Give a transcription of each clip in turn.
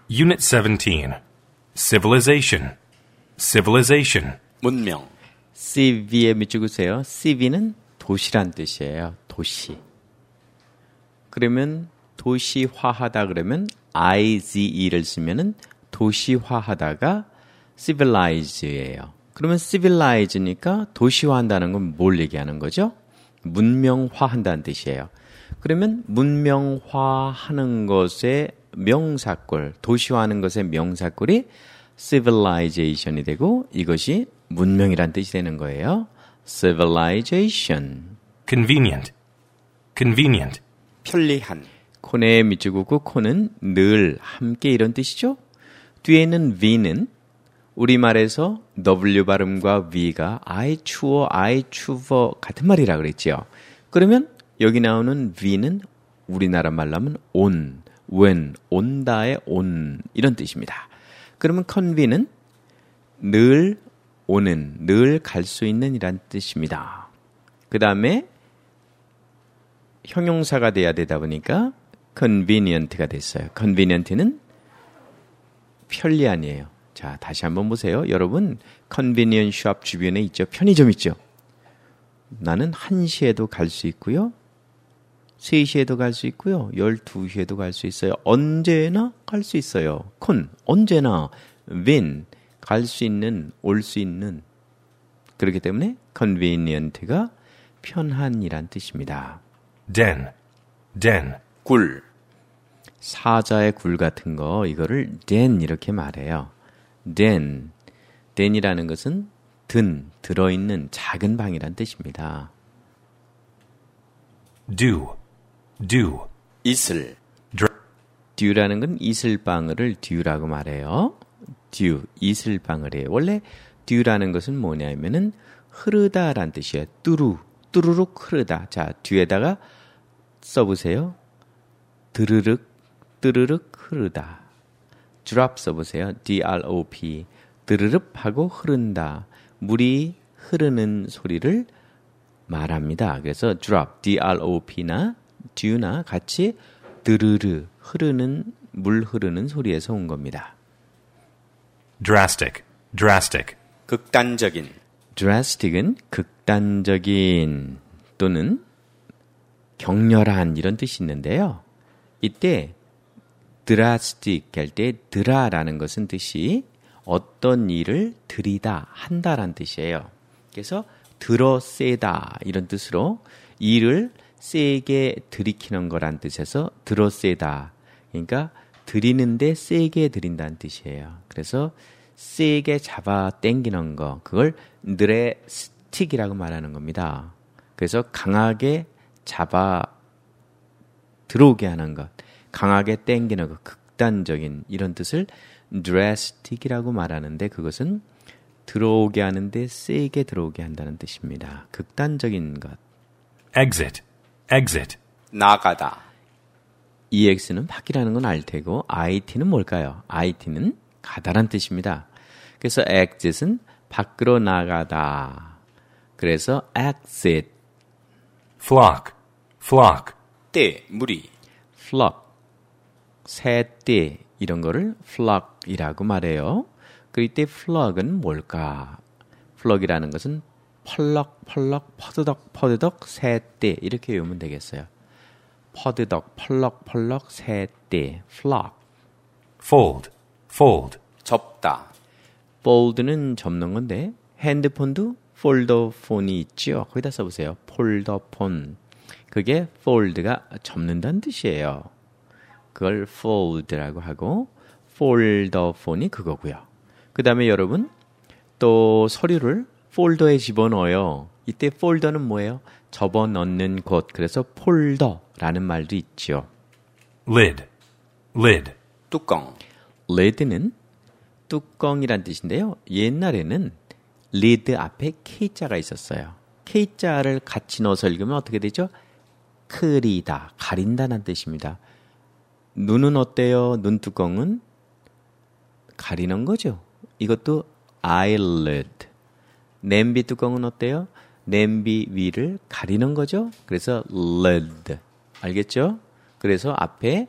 Unit 17. Civilization. Civilization. 문명. CV에 밑줄으세요. CV는 도시란 뜻이에요. 도시. 그러면 도시화하다 그러면 IZE를 쓰면은 도시화하다가 civilize예요. 그러면 civilize니까 도시화한다는 건 뭘 얘기하는 거죠? 문명화한다는 뜻이에요. 그러면 문명화하는 것의 명사꼴, 도시화하는 것의 명사꼴이 civilization이 되고 이것이 문명이란 뜻이 되는 거예요. civilization. Convenient. Convenient. 편리한. 코네 밑줄 긋고 코는 늘 함께 이런 뜻이죠. 뒤에 있는 V는 우리말에서 W 발음과 V가 I 추워, I 추워 같은 말이라 그랬죠. 그러면 여기 나오는 V는 우리나라 말로 하면 on, when, 온다의 on 이런 뜻입니다. 그러면 convene는 늘 오는, 늘 갈 수 있는 이란 뜻입니다. 그 다음에 형용사가 돼야 되다 보니까 convenient가 됐어요. convenient는 편리한이에요. 자, 다시 한번 보세요. 여러분, convenient shop 주변에 있죠? 편의점 있죠? 나는 1시에도 갈 수 있고요. 3시에도 갈 수 있고요. 12시에도 갈 수 있어요. 언제나 갈 수 있어요. 언제나. when, 갈 수 있는, 올 수 있는. 그렇기 때문에 convenient가 편한이란 뜻입니다. Den. Den. 굴. 사자의 굴 같은 거 이거를 den 이렇게 말해요. den이라는 것은 들어있는 작은 방이란 뜻입니다. Do. Do. 이슬. due라는 건 이슬방울을 due라고 말해요. due, 이슬방울이에요. 원래 due라는 것은 뭐냐면은 흐르다란 뜻이에요. 뚜루룩 흐르다. 자, 뒤에다가 써보세요. 드르륵 흐르다. drop 써보세요. drop. 드르륵 하고 흐른다. 물이 흐르는 소리를 말합니다. 그래서 drop, drop나 due나 같이 드르르 흐르는 물 흐르는 소리에서 온 겁니다. Drastic. Drastic. 극단적인. drastic은 극단적인 또는 격렬한 이런 뜻이 있는데요. 이때 drastic 할 때 드라라는 것은 뜻이 어떤 일을 들이다 한다라는 뜻이에요. 그래서 들어 세다 이런 뜻으로 일을 세게 들이키는 거란 뜻에서 들어 세다. 그러니까 들이는데 세게 들인다는 뜻이에요. 그래서 세게 잡아 당기는 거 그걸 드래스틱이라고 말하는 겁니다. 그래서 강하게 잡아 들어오게 하는 것, 강하게 당기는 것, 극단적인 이런 뜻을 drastic이라고 말하는데 그것은 들어오게 하는데 세게 들어오게 한다는 뜻입니다. 극단적인 것. Exit. Exit. 나가다. EX는 밖이라는 건 알 테고 IT는 뭘까요? IT는 가다란 뜻입니다. 그래서 exit은 밖으로 나가다. 그래서 exit. Flock. Flock. 때, 무리. flock. 새떼 이런 거를 flock이라고 말해요. 그럴 때 flock은 뭘까? flock이라는 것은 펄럭펄럭 퍼드덕 새떼 이렇게 외우면 되겠어요. 퍼드덕 펄럭펄럭 새떼 flock. Fold. Fold. 접다. fold는 접는 건데 핸드폰도 폴더폰이 있죠. 거기다 써보세요. 폴더폰. 그게 fold가 접는다는 뜻이에요. 그걸 fold라고 하고 폴더폰이 그거고요. 그 다음에 여러분 또 서류를 폴더에 집어넣어요. 이때 폴더는 뭐예요? 접어넣는 곳. 그래서 폴더라는 말도 있죠. Lid. Lid. 뚜껑. lid는 뚜껑이란 뜻인데요. 옛날에는 lid 앞에 K자가 있었어요. K자를 같이 넣어서 읽으면 어떻게 되죠? 크리다, 가린다는 뜻입니다. 눈은 어때요? 눈뚜껑은 가리는 거죠. 이것도 eyelid. 냄비 뚜껑은 어때요? 냄비 위를 가리는 거죠. 그래서 lid. 알겠죠? 그래서 앞에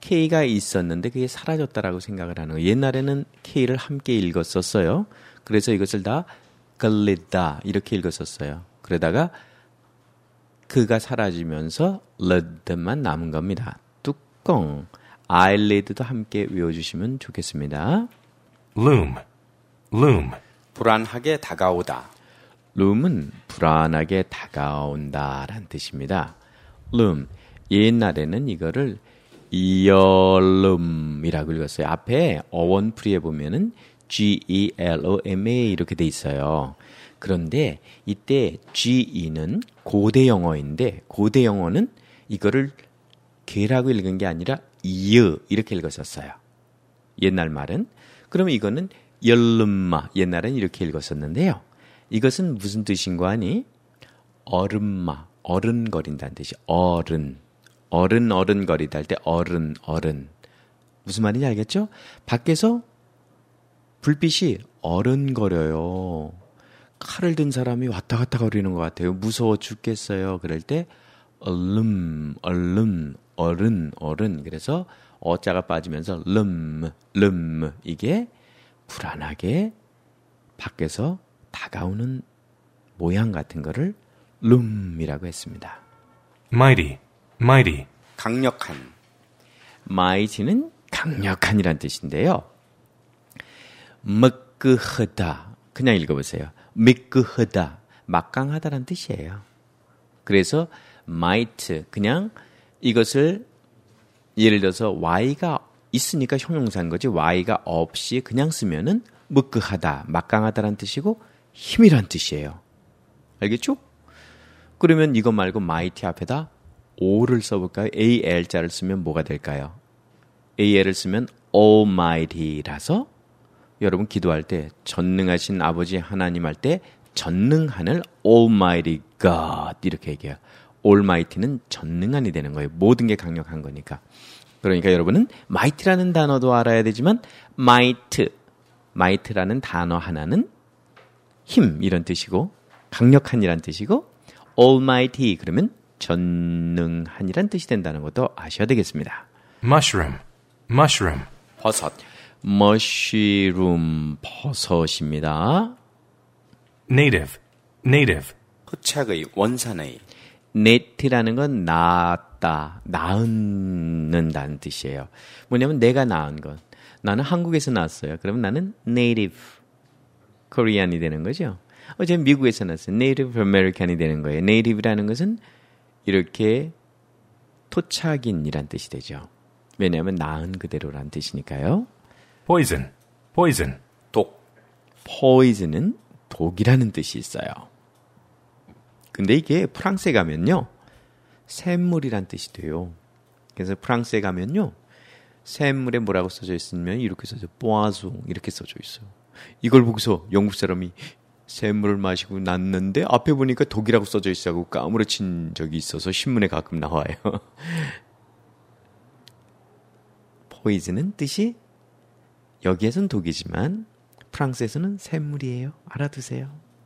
K가 있었는데 그게 사라졌다라고 생각을 하는 거예요. 옛날에는 K를 함께 읽었었어요. 그래서 이것을 다 걸리다 이렇게 읽었었어요. 그러다가 그가 사라지면서 lid만 남은 겁니다. 뚜껑, eyelid도 함께 외워주시면 좋겠습니다. loom, loom, 불안하게 다가오다. loom은 불안하게 다가온다라는 뜻입니다. loom, 옛날에는 이거를 earloom이라고 읽었어요. 앞에 어원풀이에 보면은 G-E-L-O-M-A 이렇게 돼 있어요. 그런데 이때 G-E는 고대 영어인데 고대 영어는 이거를 개라고 읽은 게 아니라 이으 이렇게 읽었었어요. 옛날 말은. 그러면 이거는 열름마 옛날엔 이렇게 읽었었는데요. 이것은 무슨 뜻인가 하니 어른마 어른거린다는 뜻이 어른 어른거리다 할 때 어른 무슨 말인지 알겠죠? 밖에서 불빛이 어른거려요. 칼을 든 사람이 왔다 갔다 거리는 것 같아요. 무서워 죽겠어요. 그럴 때 얼른 어른 그래서 어자가 빠지면서 름 이게 불안하게 밖에서 다가오는 모양 같은 거를 룸이라고 했습니다. mighty, mighty, 강력한. mighty는 강력한이란 뜻인데요. 먹그하다 그냥 읽어보세요. 미끄하다 막강하다란 뜻이에요. 그래서 might 그냥 이것을 예를 들어서 y가 있으니까 형용사인 거지 y가 없이 그냥 쓰면은 먹그하다 막강하다란 뜻이고 힘이란 뜻이에요. 알겠죠? 그러면 이거 말고 mighty 앞에다 O를 써볼까요? AL자를 쓰면 뭐가 될까요? AL을 쓰면 Almighty라서 여러분 기도할 때 전능하신 아버지 하나님 할 때 전능한을 Almighty God 이렇게 얘기해요. Almighty는 전능한이 되는 거예요. 모든 게 강력한 거니까. 그러니까 여러분은 might라는 단어도 알아야 되지만 might라는 단어 하나는 힘 이런 뜻이고 강력한이란 뜻이고 Almighty 그러면 전능한이란 뜻이 된다는 것도 아셔야 되겠습니다. mushroom, mushroom, 버섯. 머쉬룸 버섯입니다. native, native, 흡착의, 원산의. nate라는 건 낳았다, 낳는다는 뜻이에요. 뭐냐면 내가 낳은 것. 나는 한국에서 낳았어요. 그러면 나는 native Korean이 되는 거죠. 제가 미국에서 낳았어요. Native American이 되는 거예요. native라는 것은 이렇게 토착인이란 뜻이 되죠. 왜냐하면 낳은 그대로란 뜻이니까요. poison, poison, 독. poison은 독이라는 뜻이 있어요. 근데 이게 프랑스에 가면요. 샘물이란 뜻이 돼요. 그래서 프랑스에 가면요. 샘물에 뭐라고 써져 있으면 이렇게 써져 poison 이렇게 써져 있어요. 이걸 보고서 영국 사람이 샘물을 마시고 났는데 앞에 보니까 독이라고 써져 있어서 까무러친 적이 있어서 신문에 가끔 나와요. poison은 뜻이 여기에선 독이지만 프랑스에서는 샘물이에요. 알아두세요.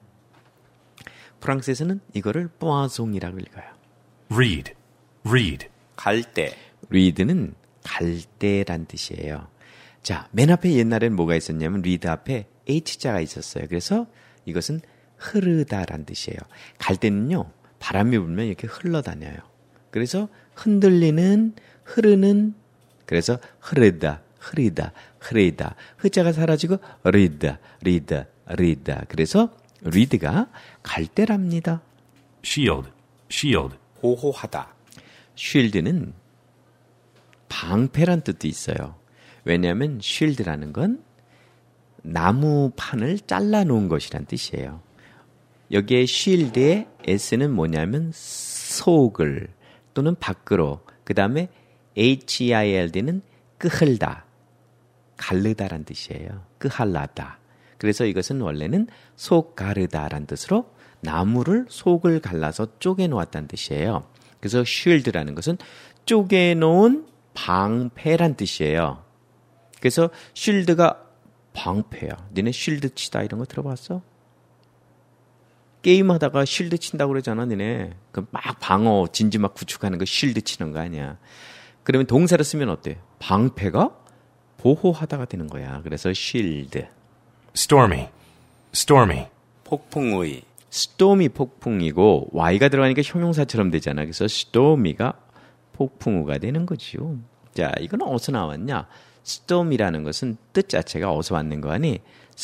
프랑스에서는 이거를 poison이라고 읽어요. reed, reed, 갈대. read는 갈대란 뜻이에요. 자, 맨 앞에 옛날엔 뭐가 있었냐면 read 앞에 h자가 있었어요. 그래서 이것은 흐르다란 뜻이에요. 갈대는요. 바람이 불면 이렇게 흘러다녀요. 그래서 흔들리는 흐르는 그래서 흐르다 흐리다 흐리다 흐자가 사라지고 리다 그래서 리드가 갈대랍니다. shield, shield, 보호하다. 쉴드는 방패란 뜻도 있어요. 왜냐하면 쉴드라는 건 나무 판을 잘라놓은 것이란 뜻이에요. 여기에 쉴드의 S는 뭐냐면 속을 또는 밖으로 그 다음에 HILD는 끄흘다 가르다란 뜻이에요. 끄할라다. 그래서 이것은 원래는 속 가르다란 뜻으로 나무를 속을 갈라서 쪼개놓았다는 뜻이에요. 그래서 shield라는 것은 쪼개놓은 방패란 뜻이에요. 그래서 shield가 방패야. 니네 쉴드 치다 이런 거 들어봤어? 게임하다가 쉴드 친다고 그러잖아, 니네. 그 막 방어, 진지 막 구축하는 거 쉴드 치는 거 아니야. 그러면 동사를 쓰면 어때요? 방패가 보호하다가 되는 거야. 그래서 shield. stormy, stormy, 폭풍의, storm이 폭풍이고 y가 들어가니까 형용사처럼 되잖아. 그래서 stormy가 폭풍우가 되는 거지요. 자, 이건 어디서 나왔냐? storm이라는 것은 뜻 자체가 어디서 왔는 거 아니?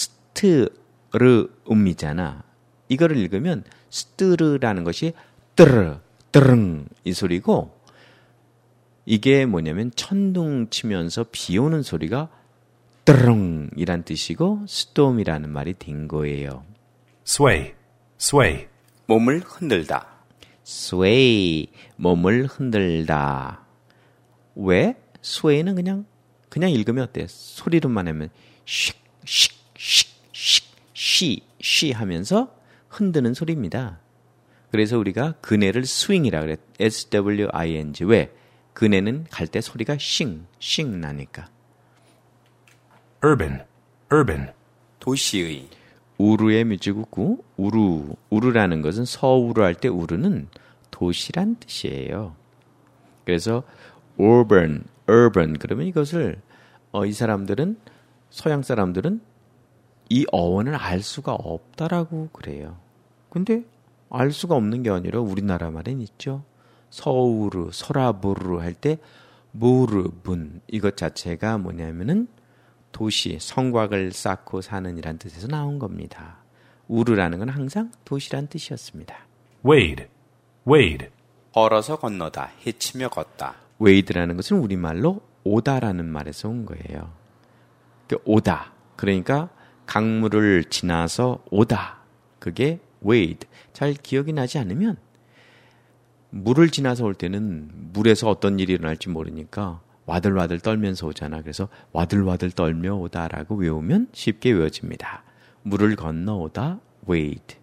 스트르음이잖아. 이거를 읽으면 스트르라는 것이 뜨르, 뜨릉 이 소리고 이게 뭐냐면 천둥 치면서 비 오는 소리가 뜨릉이란 뜻이고 storm이라는 말이 된 거예요. sway, sway, 몸을 흔들다, sway, 몸을 흔들다. 왜? sway는 그냥 읽으면 어때요? 소리로만 하면 씩, 씩, 씩, 씩, 쉬 하면서 흔드는 소리입니다. 그래서 우리가 그네를 스윙이라 그래. SWING. 왜? 그네는 갈 때 소리가 싱 나니까. urban, urban, 도시의, 우르의 뮤지국구 우르라는 것은 서우르 할 때 우르는 도시란 뜻이에요. 그래서 urban 그러면 이것을 이 사람들은 서양 사람들은 이 어원을 알 수가 없다라고 그래요. 근데 알 수가 없는 게 아니라 우리나라 말엔 있죠. 서우르, 서라부르 할 때 무르분 이것 자체가 뭐냐면은 도시, 성곽을 쌓고 사는 이란 뜻에서 나온 겁니다. 우르라는 건 항상 도시란 뜻이었습니다. wade, wade, 걸어서 건너다, 헤치며 걷다, 웨이드라는 것은 우리말로 오다라는 말에서 온 거예요. 오다. 그러니까 강물을 지나서 오다. 그게 wade. 잘 기억이 나지 않으면 물을 지나서 올 때는 물에서 어떤 일이 일어날지 모르니까 와들와들 떨면서 오잖아. 그래서 와들와들 떨며 오다라고 외우면 쉽게 외워집니다. 물을 건너오다 wade.